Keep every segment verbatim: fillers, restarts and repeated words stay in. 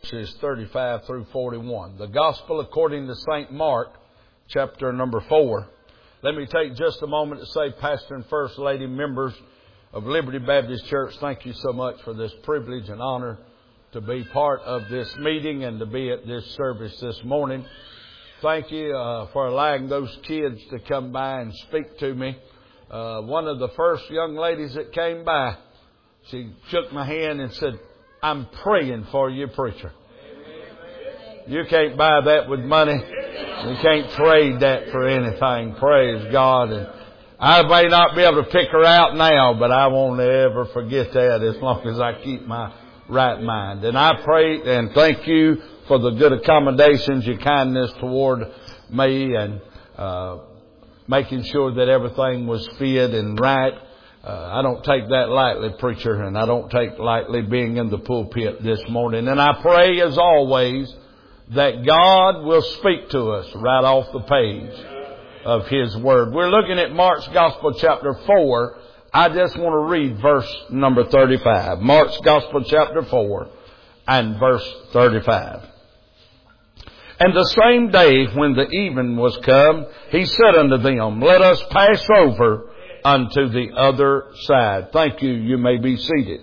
Verses thirty-five through forty-one. The Gospel according to Saint Mark, chapter number four. Let me take just a moment to say, Pastor and First Lady, members of Liberty Baptist Church, thank you so much for this privilege and honor to be part of this meeting and to be at this service this morning. Thank you uh, for allowing those kids to come by and speak to me. Uh, one of the first young ladies that came by, she shook my hand and said, "I'm praying for you, preacher." You can't buy that with money. You can't trade that for anything. Praise God. And I may not be able to pick her out now, but I won't ever forget that as long as I keep my right mind. And I pray and thank you for the good accommodations, your kindness toward me, and uh, making sure that everything was fit and right. Uh, I don't take that lightly, preacher, and I don't take lightly being in the pulpit this morning. And I pray, as always, that God will speak to us right off the page of His Word. We're looking at Mark's Gospel, chapter four. I just want to read verse number thirty-five. Mark's Gospel, chapter four, and verse thirty-five. "And the same day when the even was come, He said unto them, Let us pass over unto the other side." Thank you. You may be seated.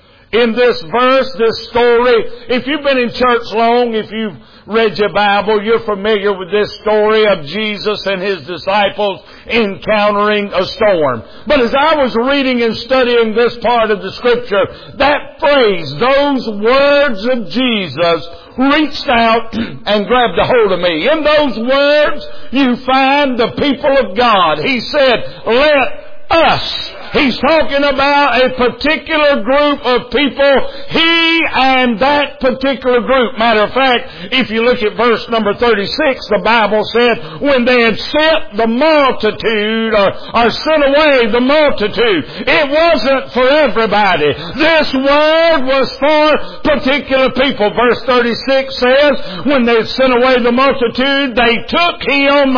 In this verse, this story, if you've been in church long, if you've read your Bible, you're familiar with this story of Jesus and His disciples encountering a storm. But as I was reading and studying this part of the Scripture, that phrase, those words of Jesus, reached out and grabbed a hold of me. In those words, you find the people of God. He said, "Let us." He's talking about a particular group of people, He and that particular group. Matter of fact, if you look at verse number thirty-six, the Bible said, when they had sent the multitude, or, or sent away the multitude, it wasn't for everybody. This word was for particular people. Verse thirty-six says, when they had sent away the multitude, they took Him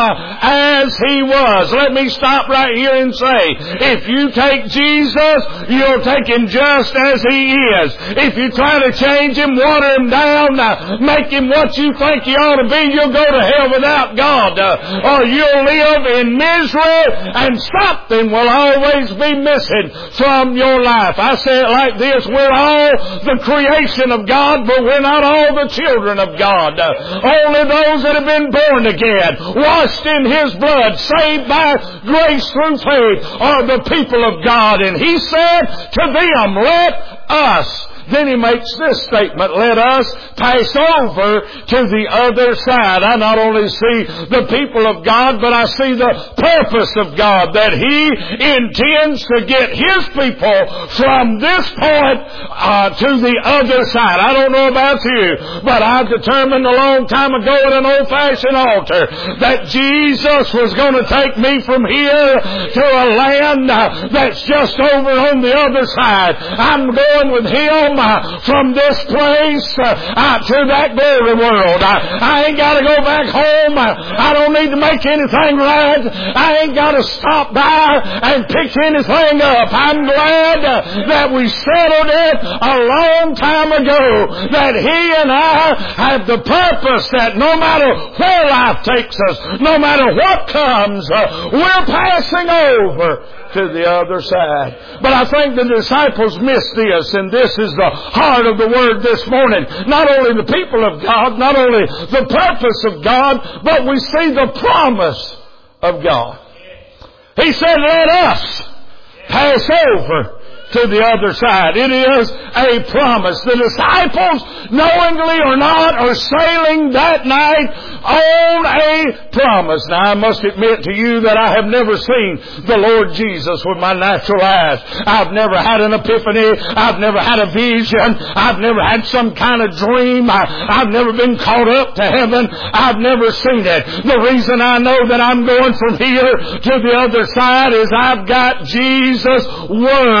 as He was. Let me stop right here and say, if you take Take Jesus, you'll take Him just as He is. If you try to change Him, water Him down, uh, make Him what you think He ought to be, you'll go to hell without God. Uh, or you'll live in misery, and something will always be missing from your life. I say it like this, we're all the creation of God, but we're not all the children of God. Uh, only those that have been born again, washed in His blood, saved by grace through faith, are the people of God. And He said to them, "Let us." Then He makes this statement, "Let us pass over to the other side." I not only see the people of God, but I see the purpose of God, that He intends to get His people from this point uh, to the other side. I don't know about you, but I determined a long time ago at an old-fashioned altar that Jesus was going to take me from here to a land uh, that's just over on the other side. I'm going with Him Uh, from this place uh, out to that glory world. I, I ain't got to go back home. I, I don't need to make anything right. I ain't got to stop by and pick anything up. I'm glad uh, that we settled it a long time ago, that He and I have the purpose that no matter where life takes us, no matter what comes, uh, we're passing over to the other side. But I think the disciples missed this, and this is the heart of the Word this morning. Not only the people of God, not only the purpose of God, but we see the promise of God. He said, "Let us pass over to the other side." It is a promise. The disciples, knowingly or not, are sailing that night on a promise. Now, I must admit to you that I have never seen the Lord Jesus with my natural eyes. I've never had an epiphany. I've never had a vision. I've never had some kind of dream. I, I've never been caught up to heaven. I've never seen it. The reason I know that I'm going from here to the other side is I've got Jesus' Word on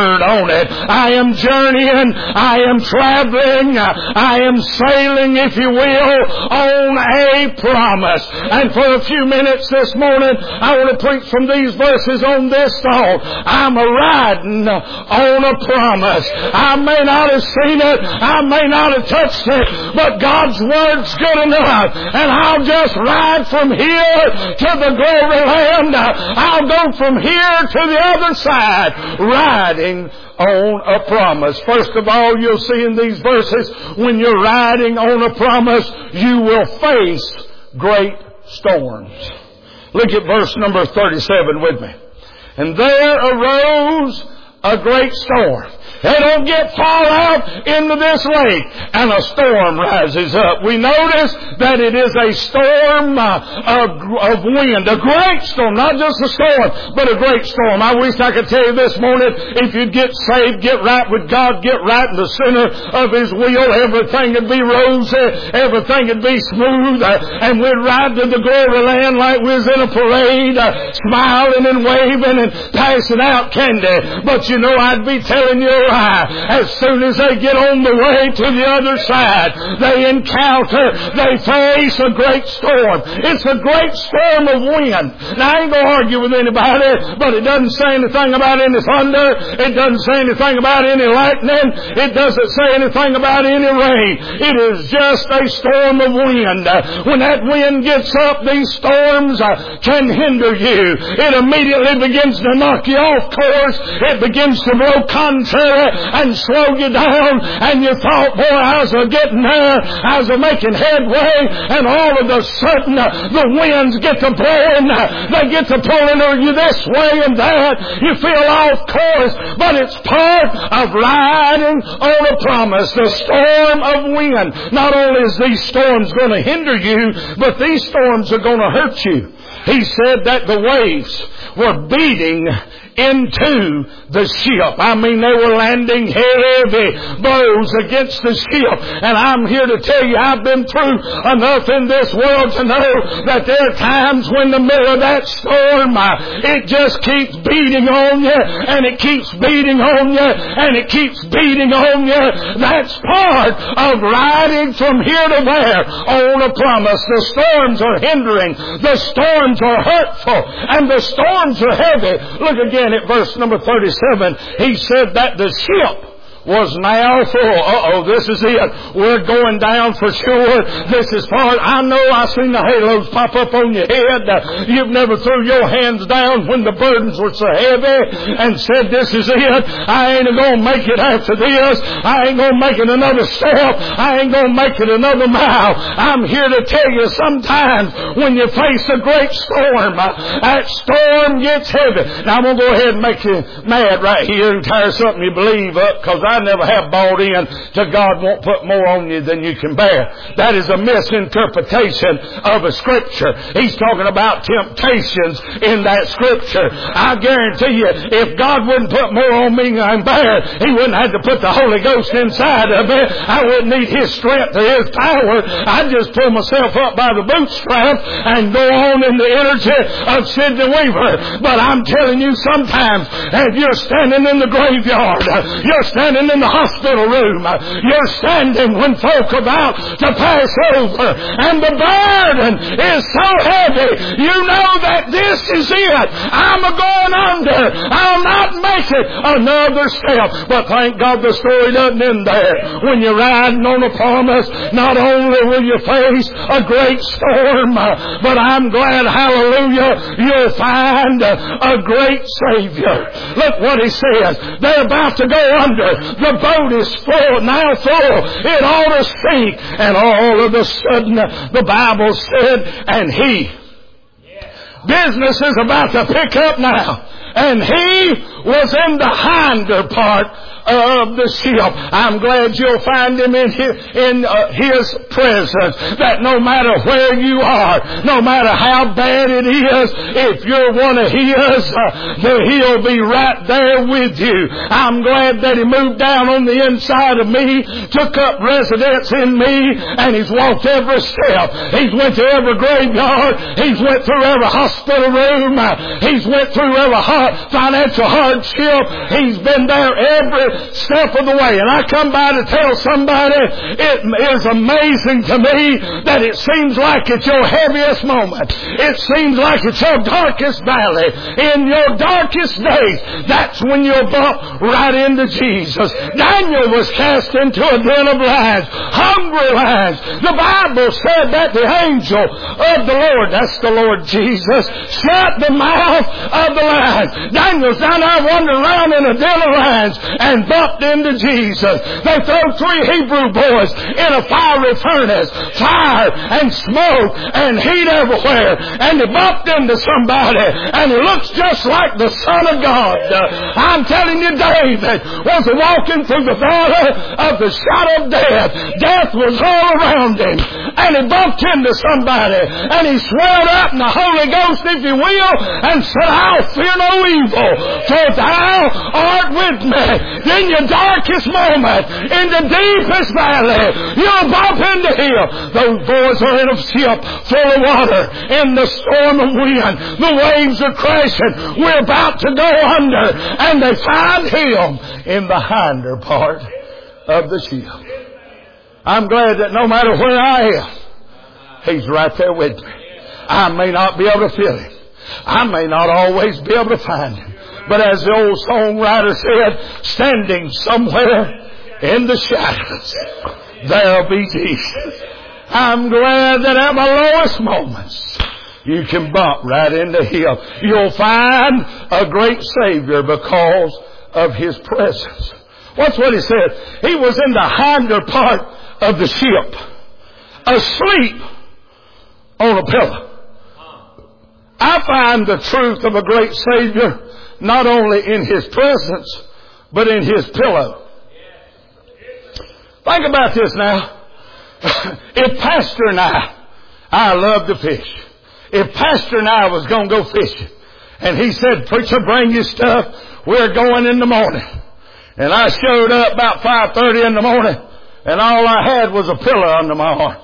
on it. I am journeying. I am traveling. I am sailing, if you will, on a promise. And for a few minutes this morning, I want to preach from these verses on this thought. I'm a riding on a promise. I may not have seen it. I may not have touched it. But God's Word's good enough. And I'll just ride from here to the glory land. I'll go from here to the other side, riding on a promise. First of all, you'll see in these verses, when you're riding on a promise, you will face great storms. Look at verse number thirty-seven with me. And there arose a great storm. They don't get far out into this lake, and a storm rises up. We notice that it is a storm uh, of, of wind, a great storm, not just a storm, but a great storm. I wish I could tell you this morning, if you'd get saved, get right with God, get right in the center of His will, everything would be rosy, everything would be smooth, uh, and we'd ride to the glory land like we was in a parade, uh, smiling and waving and passing out candy. But you know, I'd be telling you, as soon as they get on the way to the other side, they encounter, they face a great storm. It's a great storm of wind. Now, I ain't going to argue with anybody, but it doesn't say anything about any thunder. It doesn't say anything about any lightning. It doesn't say anything about any rain. It is just a storm of wind. When that wind gets up, these storms can hinder you. It immediately begins to knock you off course. It begins to blow contrary and slow you down, and you thought, boy, I was getting there, I was making headway, and all of a sudden uh, the winds get to blowing, uh, they get to pulling you this way and that, you feel off course, but it's part of riding on a promise. The storm of wind. Not only is these storms going to hinder you, but these storms are going to hurt you. He said that the waves were beating into the ship. I mean, they were landing heavy blows against the ship. And I'm here to tell you, I've been through enough in this world to know that there are times when the middle of that storm, it just keeps beating on you, and it keeps beating on you, and it keeps beating on you. That's part of riding from here to there on a promise. The storms are hindering. The storms are hurtful. And the storms are heavy. Look again at verse number thirty-seven. He said that the ship was now full. Uh-oh, this is it. We're going down for sure. This is part. I know I seen the halos pop up on your head. Uh, you've never threw your hands down when the burdens were so heavy and said, this is it. I ain't going to make it after this. I ain't going to make it another step. I ain't going to make it another mile. I'm here to tell you, sometimes when you face a great storm, uh, that storm gets heavy. Now, I'm going to go ahead and make you mad right here and tear something you believe up, because I I never have bought in to God won't put more on you than you can bear. That is a misinterpretation of a scripture. He's talking about temptations in that scripture. I guarantee you, if God wouldn't put more on me than I can bear, He wouldn't have to put the Holy Ghost inside of me. I wouldn't need His strength or His power. I'd just pull myself up by the bootstrap and go on in the energy of Sidney Weaver. But I'm telling you, sometimes if you're standing in the graveyard, you're standing in the hospital room, you're standing when folk are about to pass over, and the burden is so heavy, you know that this is it. I'm a going under. I'll not make it another step. But thank God the story doesn't end there. When you're riding on a promise, not only will you face a great storm, but I'm glad, hallelujah, you'll find a great Savior. Look what He says. They're about to go under. The boat is full, now full. It ought to sink. And all of a sudden, the Bible said, and He, business is about to pick up now. And He was in the hinder part of the ship. I'm glad you'll find Him in His, in uh, His presence. That no matter where you are, no matter how bad it is, if you're one of His, uh, He'll be right there with you. I'm glad that He moved down on the inside of me, took up residence in me, and He's walked every step. He's went to every graveyard. He's went through every hospital room. He's went through every hospital uh, financial hardship. He's been there every step of the way. And I come by to tell somebody, it is amazing to me that it seems like it's your heaviest moment. It seems like it's your darkest valley. In your darkest days, that's when you'll bump right into Jesus. Daniel was cast into a den of lions, hungry lions. The Bible said that the angel of the Lord, that's the Lord Jesus, shut the mouth of the lions. Daniel's down there wandering around in a den of lions and bumped into Jesus. They throw three Hebrew boys in a fiery furnace, fire and smoke and heat everywhere, and he bumped into somebody, and he looks just like the Son of God. Uh, I'm telling you, David was walking through the valley of the shadow of death. Death was all around him, and he bumped into somebody, and he swelled up in the Holy Ghost, if you will, and said, I'll fear no evil, for thou art with me. In your darkest moment, in the deepest valley, you'll bump into him. Those boys are in a ship full of water, in the storm of wind. The waves are crashing. We're about to go under, and they find him in the hinder part of the ship. I'm glad that no matter where I am, he's right there with me. I may not be able to feel him. I may not always be able to find him. But as the old songwriter said, standing somewhere in the shadows, there'll be Jesus. I'm glad that at my lowest moments, you can bump right into him. You'll find a great Savior because of his presence. What's what he said? He was in the hinder part of the ship, asleep on a pillow. I find the truth of a great Savior not only in his presence, but in his pillow. Think about this now. If Pastor and I, I love to fish. If Pastor and I was going to go fishing, and he said, preacher, bring your stuff, we're going in the morning. And I showed up about five thirty in the morning, and all I had was a pillow under my arm.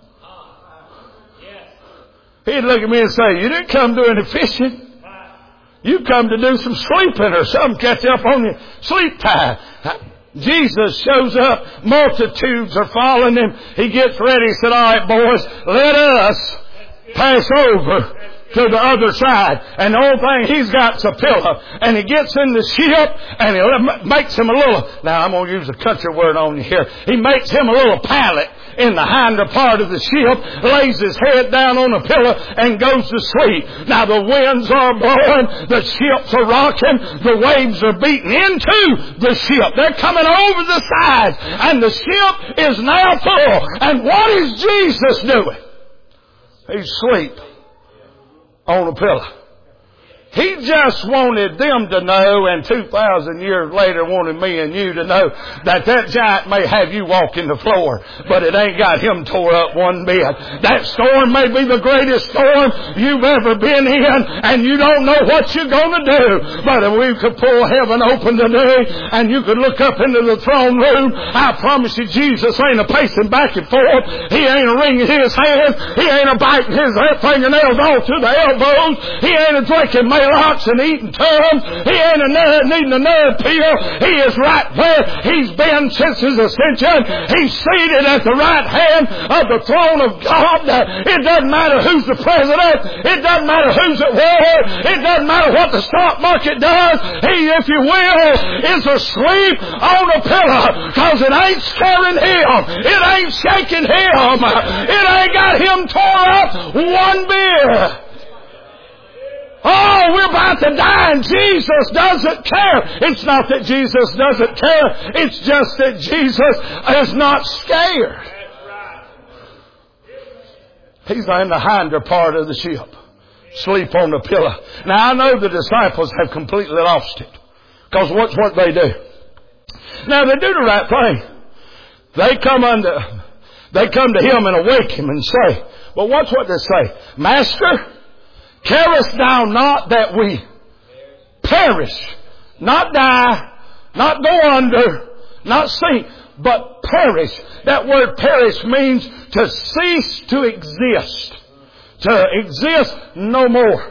He'd look at me and say, you didn't come do any fishing. You come to do some sleeping or something, catch up on your sleep time. Jesus shows up. Multitudes are following him. He gets ready. He said, all right, boys, let us pass over to the other side. And the only thing he's got's a pillow. And he gets in the ship and he makes him a little, now I'm going to use a country word on you here. He makes him a little pallet in the hinder part of the ship, lays his head down on a pillow and goes to sleep. Now the winds are blowing, the ships are rocking, the waves are beating into the ship. They're coming over the sides, and the ship is now full. And what is Jesus doing? He's asleep on a pillow. He just wanted them to know, and two thousand years later wanted me and you to know, that that giant may have you walking the floor, but it ain't got him tore up one bit. That storm may be the greatest storm you've ever been in, and you don't know what you're going to do. But if we could pull heaven open today, and you could look up into the throne room, I promise you Jesus ain't a pacing back and forth. He ain't a wringing his hands. He ain't a biting his fingernails all to the elbows. He ain't a drinking Maalox and eating Tums. He ain't a nerd needing a nerd pill. He is right where he's been since his ascension. He's seated at the right hand of the throne of God. It doesn't matter who's the president. It doesn't matter who's at war. It doesn't matter what the stock market does. He, if you will, is asleep on a pillow, because it ain't scaring him. It ain't shaking him. It ain't got him tore up one bit. Oh, we're about to die and Jesus doesn't care. It's not that Jesus doesn't care. It's just that Jesus is not scared. He's in the hinder part of the ship, sleep on the pillow. Now, I know the disciples have completely lost it, because what's what they do? Now, they do the right thing. They come under, they come to him and awake him and say, well, what's what they say? Master, carest thou not that we perish, not die, not go under, not sink, but perish. That word perish means to cease to exist, to exist no more.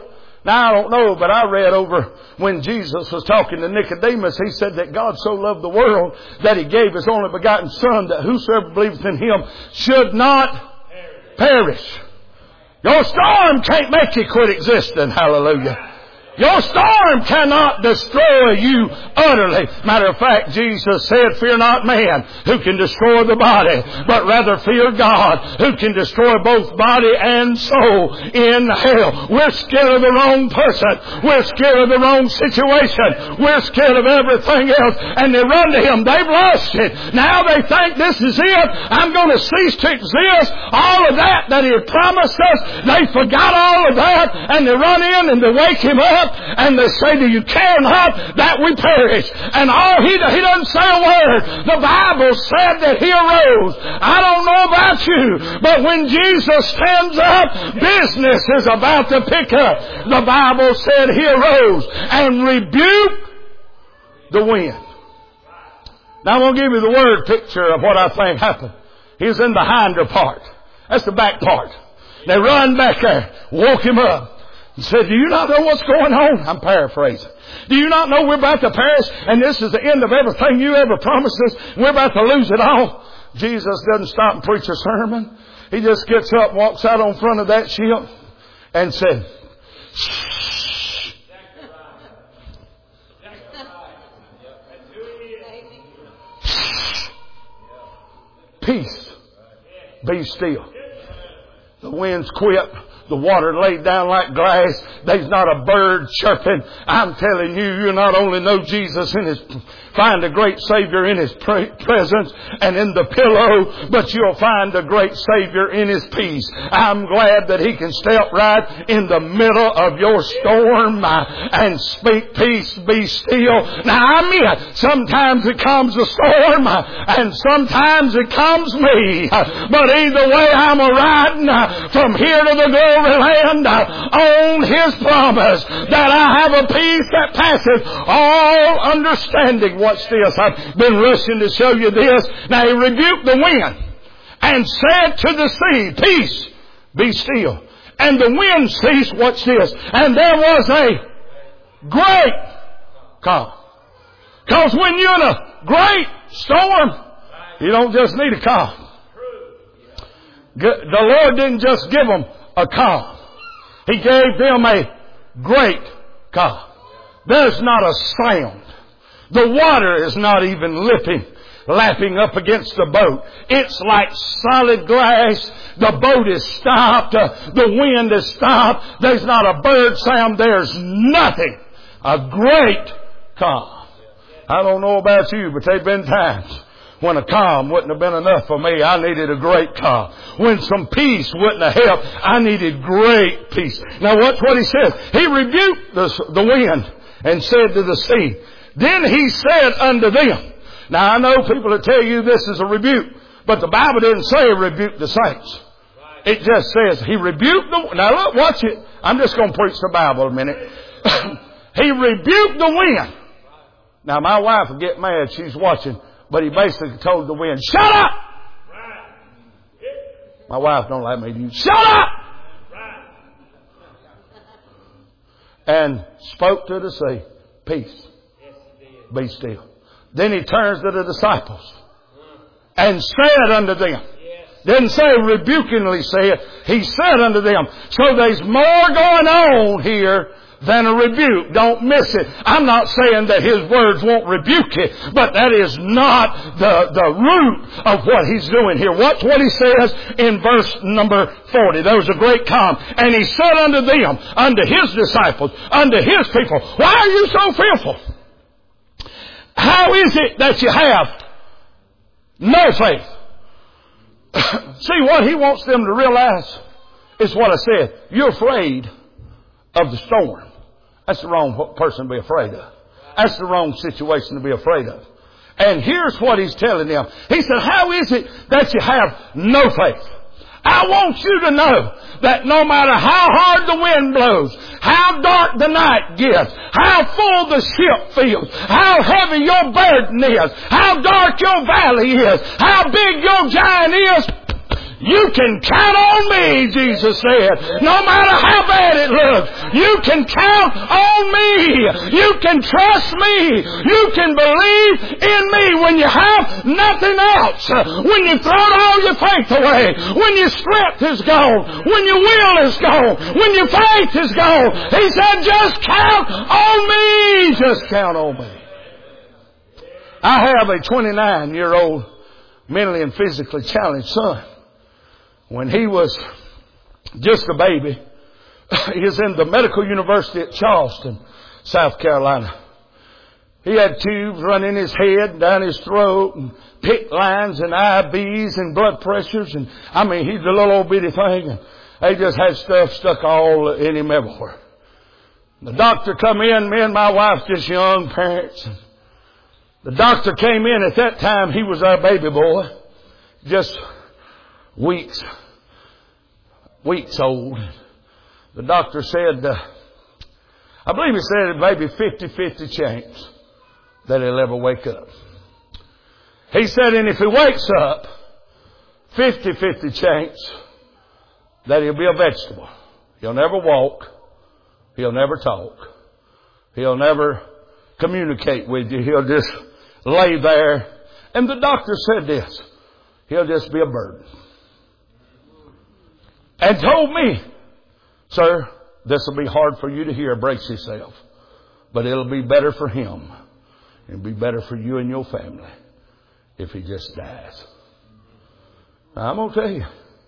Now, I don't know, but I read over when Jesus was talking to Nicodemus, he said that God so loved the world that He gave His only begotten Son, that whosoever believes in Him should not perish. Your storm can't make you quit existing. Hallelujah. Your storm cannot destroy you utterly. Matter of fact, Jesus said, fear not man who can destroy the body, but rather fear God who can destroy both body and soul in hell. We're scared of the wrong person. We're scared of the wrong situation. We're scared of everything else. And they run to Him. They've lost it. Now they think this is it. I'm going to cease to exist. All of that that He had promised us, they forgot all of that. And they run in and they wake Him up. And they say, do you care not that we perish? And all he, he doesn't say a word. The Bible said that He arose. I don't know about you, but when Jesus stands up, business is about to pick up. The Bible said He arose and rebuked the wind. Now I'm going to give you the word picture of what I think happened. He's in the hinder part. That's the back part. They run back there, woke Him up. He said, do you not know what's going on? I'm paraphrasing. Do you not know we're about to perish and this is the end of everything you ever promised us? We're about to lose it all. Jesus doesn't stop and preach a sermon. He just gets up, walks out on front of that ship and said, shh. Peace. Be still. The winds quit. The water laid down like glass. There's not a bird chirping. I'm telling you, you not only know Jesus in His, find a great Savior in His pre- presence and in the pillow, but you'll find a great Savior in His peace. I'm glad that He can step right in the middle of your storm and speak peace, be still. Now I mean, sometimes it comes a storm and sometimes it comes me. But either way, I'm a riding from here to the glory land on His promise that I have a peace that passes all understanding. Watch this. I've been rushing to show you this. Now He rebuked the wind and said to the sea, peace, be still. And the wind ceased. Watch this. And there was a great calm. Because when you're in a great storm, you don't just need a calm. The Lord didn't just give them a calm. He gave them a great calm. There's not a sound. The water is not even lipping, lapping up against the boat. It's like solid glass. The boat is stopped. Uh, the wind is stopped. There's not a bird sound. There's nothing. A great calm. I don't know about you, but there've been times when a calm wouldn't have been enough for me. I needed a great calm. When some peace wouldn't have helped, I needed great peace. Now watch what He says. He rebuked the, the wind and said to the sea, then He said unto them. Now I know people that tell you this is a rebuke, but the Bible didn't say rebuke the saints. It just says He rebuked the, now look, watch it. I'm just going to preach the Bible a minute. He rebuked the wind. Now my wife will get mad. She's watching. But He basically told the wind, shut up! My wife don't like me to use, shut up! And spoke to the sea, peace, be still. Then He turns to the disciples and said unto them, didn't say rebukingly said, He said unto them. So there's more going on here than a rebuke. Don't miss it. I'm not saying that His words won't rebuke it, but that is not the, the root of what He's doing here. Watch what He says in verse number forty. There was a great calm. And He said unto them, unto His disciples, unto His people, why are you so fearful? How is it that you have no faith? See, what He wants them to realize is what I said. You're afraid of the storm. That's the wrong person to be afraid of. That's the wrong situation to be afraid of. And here's what He's telling them. He said, how is it that you have no faith? I want you to know that no matter how hard the wind blows, how dark the night gets, how full the ship feels, how heavy your burden is, how dark your valley is, how big your giant is, You can count on me, Jesus said. No matter how bad it looks, you can count on me. You can trust me. You can believe in me when you have nothing else. When you throw all your faith away. When your strength is gone. When your will is gone. When your faith is gone. He said, just count on me. Just count on me. I have a twenty-nine-year-old mentally and physically challenged son. When he was just a baby, he was in the medical university at Charleston, South Carolina. He had tubes running his head and down his throat and PICC lines and I Vs and blood pressures. And I mean, he's a little old bitty thing. And they just had stuff stuck all in him everywhere. The doctor come in, me and my wife just young parents. The doctor came in at that time. He was our baby boy. Just weeks. Weeks old. The doctor said, uh, I believe he said it may be fifty-fifty chance that he'll ever wake up. He said, and if he wakes up, fifty-fifty chance that he'll be a vegetable. He'll never walk. He'll never talk. He'll never communicate with you. He'll just lay there. And the doctor said this, he'll just be a burden. And told me, sir, this will be hard for you to hear, brace yourself. But it'll be better for him. It'll be better for you and your family if he just dies. Now, I'm going to tell you,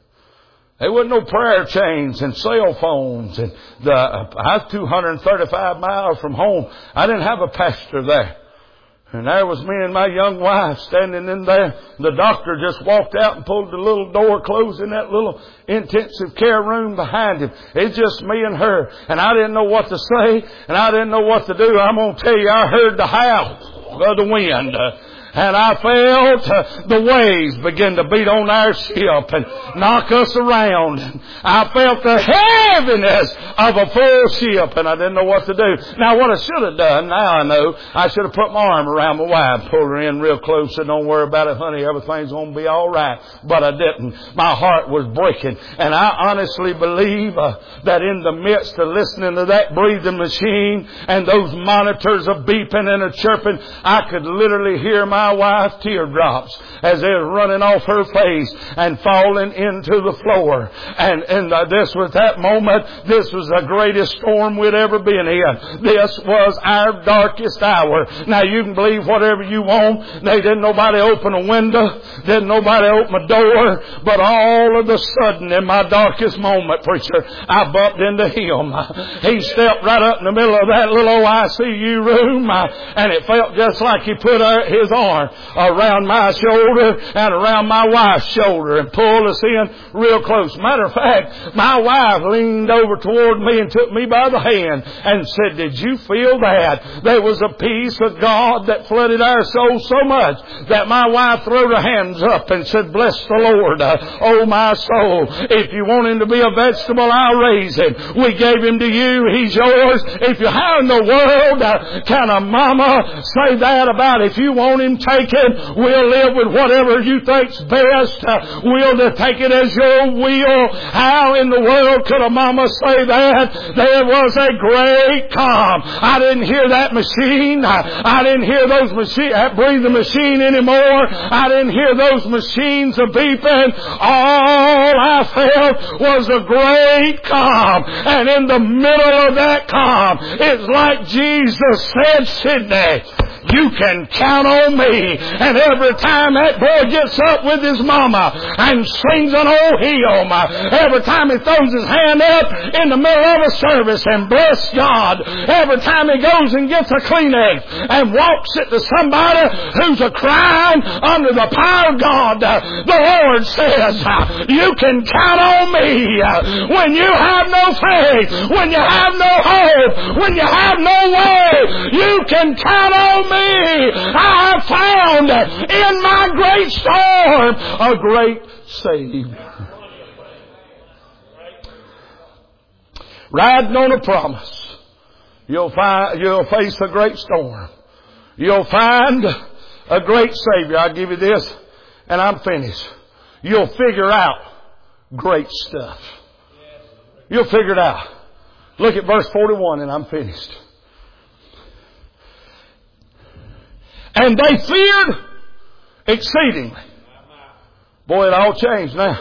there wasn't no prayer chains and cell phones. And the, I was two hundred thirty-five miles from home. I didn't have a pastor there. And there was me and my young wife standing in there. The doctor just walked out and pulled the little door closed in that little intensive care room behind him. It's just me and her. And I didn't know what to say. And I didn't know what to do. I'm going to tell you, I heard the howl of the wind. Uh, And I felt uh, the waves begin to beat on our ship and knock us around. I felt the heaviness of a full ship, and I didn't know what to do. Now, what I should have done, now I know, I should have put my arm around my wife, pulled her in real close, said, don't worry about it, honey, everything's going to be all right. But I didn't. My heart was breaking. And I honestly believe uh, that in the midst of listening to that breathing machine and those monitors of beeping and a chirping, I could literally hear my My wife teardrops as they were running off her face and falling into the floor. And, and uh, this was that moment. This was the greatest storm we'd ever been in. This was our darkest hour. Now you can believe whatever you want. They didn't nobody open a window. Didn't nobody open a door. But all of a sudden in my darkest moment, preacher, I bumped into him. He stepped right up in the middle of that little old I C U room. And it felt just like he put his arm around my shoulder and around my wife's shoulder and pulled us in real close. Matter of fact, my wife leaned over toward me and took me by the hand and said, did you feel that? There was a peace of God that flooded our soul so much that my wife threw her hands up and said, bless the Lord, uh, oh my soul. If you want him to be a vegetable, I'll raise him. We gave him to you. He's yours. If you how in the world uh, can a mama say that about if you want him taken, we'll live with whatever you think's best. Uh, we'll take it as your will. How in the world could a mama say that? There was a great calm. I didn't hear that machine. I, I didn't hear those machine, that breathing machine anymore. I didn't hear those machines a beeping. All I felt was a great calm. And in the middle of that calm, it's like Jesus said, Sidney, you can count on me. And every time that boy gets up with his mama and sings an old hymn, every time he throws his hand up in the middle of a service and bless God, every time he goes and gets a Kleenex and walks it to somebody who's a crying under the power of God, the Lord says, you can count on me when you have no faith, when you have no hope, when you have no way. You can count on me. I have found in my great storm a great Savior. Riding on a promise. You'll find, you'll face a great storm. You'll find a great Savior. I'll give you this and I'm finished. You'll figure out great stuff. You'll figure it out. Look at verse forty-one and I'm finished. And they feared exceedingly. Boy, it all changed now.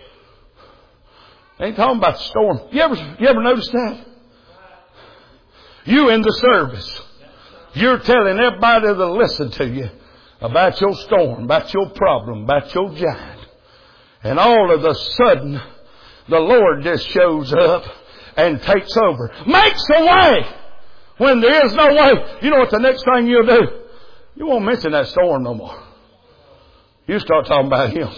Ain't talking about the storm. You ever, you ever notice that? You in the service. You're telling everybody to listen to you about your storm, about your problem, about your giant. And all of a sudden, the Lord just shows up and takes over. Makes a way when there is no way. You know what the next thing you'll do? You won't mention that storm no more. You start talking about Him.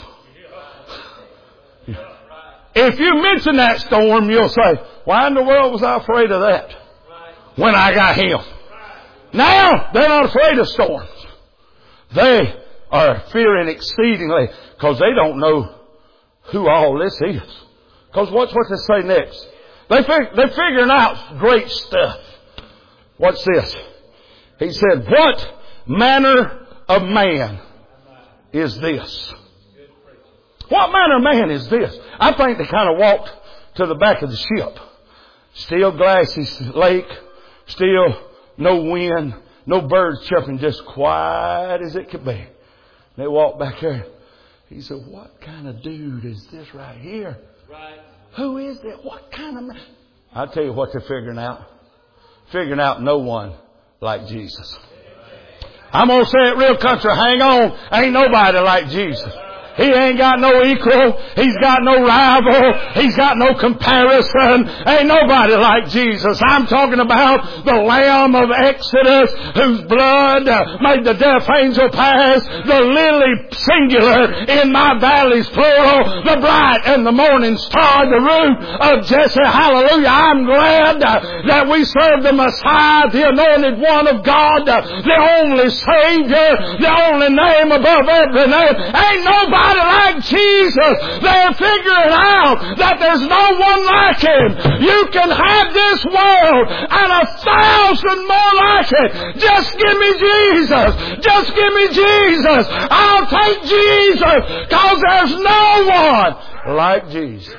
If you mention that storm, you'll say, why in the world was I afraid of that when I got Him? Now, they're not afraid of storms. They are fearing exceedingly because they don't know who all this is. Because watch what they say next. They fig- they're figuring out great stuff. What's this? He said, what manner of man is this? What manner of man is this? I think they kind of walked to the back of the ship. Still glassy lake. Still no wind. No birds chirping. Just quiet as it could be. They walked back there. He said, what kind of dude is this right here? Right. Who is it? What kind of man? I'll tell you what they're figuring out. Figuring out no one like Jesus. I'm going to say it real country. Hang on. Ain't nobody like Jesus. He ain't got no equal. He's got no rival. He's got no comparison. Ain't nobody like Jesus. I'm talking about the Lamb of Exodus whose blood made the deaf angel pass. The lily singular in my valleys plural. The bright and the morning star. The root of Jesse. Hallelujah. I'm glad that we serve the Messiah, the anointed one of God, the only Savior, the only name above every name. Ain't nobody like Jesus. They're figuring out that there's no one like Him. You can have this world and a thousand more like it. Just give me Jesus. Just give me Jesus. I'll take Jesus because there's no one like Jesus.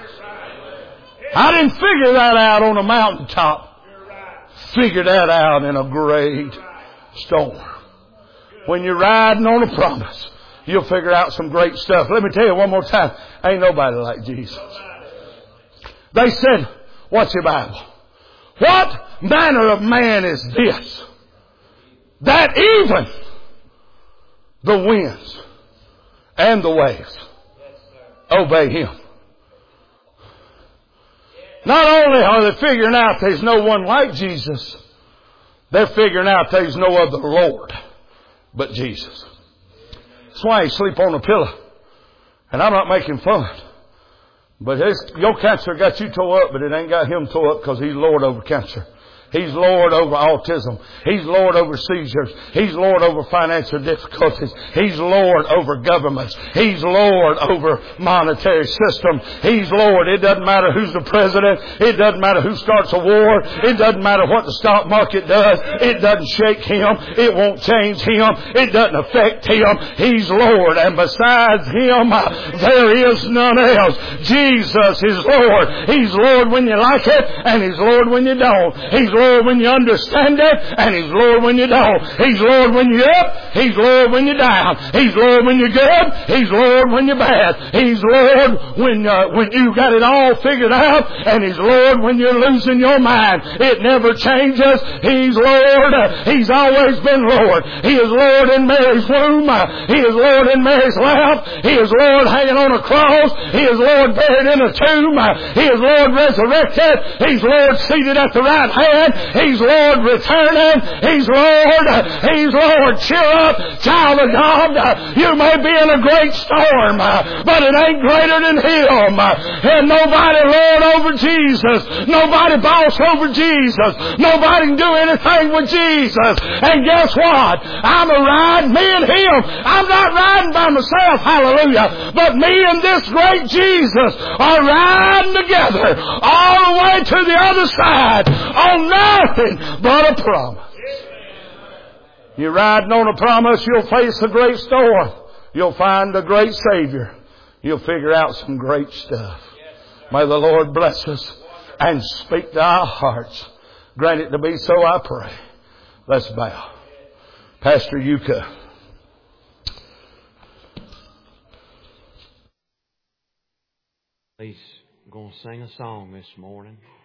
I didn't figure that out on a mountaintop. Figured that out in a great storm. When you're riding on a promise, you'll figure out some great stuff. Let me tell you one more time. Ain't nobody like Jesus. They said, what's your Bible? What manner of man is this? That even the winds and the waves obey Him. Not only are they figuring out there's no one like Jesus, they're figuring out there's no other Lord but Jesus. That's why you sleep on a pillow. And I'm not making fun. But his, your cancer got you tore up, but it ain't got him tore up because He's Lord over cancer. He's Lord over autism. He's Lord over seizures. He's Lord over financial difficulties. He's Lord over governments. He's Lord over monetary system. He's Lord. It doesn't matter who's the president. It doesn't matter who starts a war. It doesn't matter what the stock market does. It doesn't shake Him. It won't change Him. It doesn't affect Him. He's Lord. And besides Him, there is none else. Jesus is Lord. He's Lord when you like it, and He's Lord when you don't. He's Lord when you understand it, and He's Lord when you don't. He's Lord when you're up. He's Lord when you're down. He's Lord when you're good. He's Lord when you're bad. He's Lord when uh, when you got it all figured out, and He's Lord when you're losing your mind. It never changes. He's Lord. Uh, he's always been Lord. He is Lord in Mary's womb. Uh, he is Lord in Mary's lap. He is Lord hanging on a cross. He is Lord buried in a tomb. Uh, he is Lord resurrected. He's Lord seated at the right hand. He's Lord returning. He's Lord. He's Lord. Cheer up, child of God. You may be in a great storm, but it ain't greater than Him. And nobody Lord over Jesus. Nobody boss over Jesus. Nobody can do anything with Jesus. And guess what? I'm a ride, me and Him. I'm not riding by myself, hallelujah. But me and this great Jesus are riding together all the way to the other side on nothing but a promise. You're riding on a promise, you'll face a great storm. You'll find a great Savior. You'll figure out some great stuff. May the Lord bless us and speak to our hearts. Grant it to be so, I pray. Let's bow. Pastor Yuka. He's going to sing a song this morning.